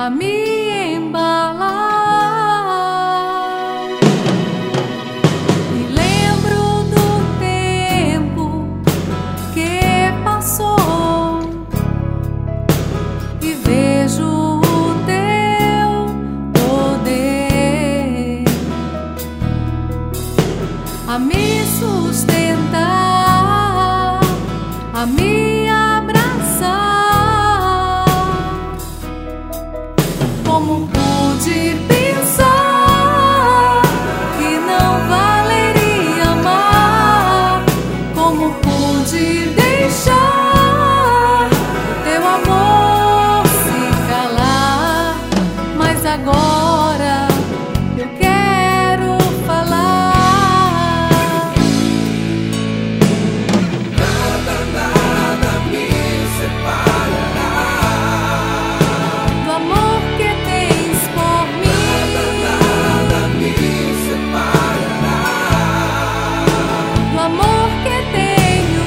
a me embalar. Me lembro do tempo que passou e vejo o teu poder a me sustentar, a me abraçar. Como pude pensar que não valeria amar? Como pude deixar o teu amor se calar? Mas agora eu quero falar. Nada me separará Do amor que tens por mim, nada me separará do amor que tenho,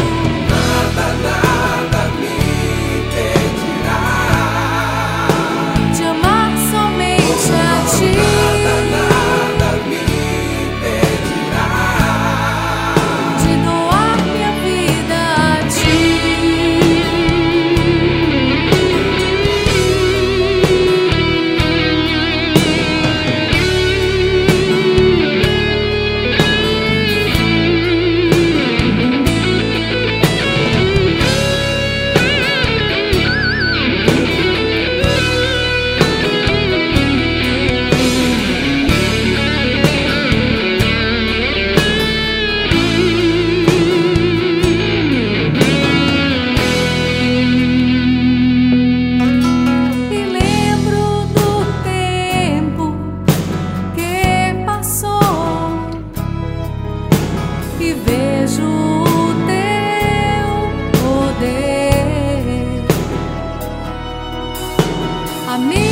nada me impedirá de amar somente a ti. nada me impedirá De doar minha vida a ti. E lembro do tempo que passou e vejo o teu poder a me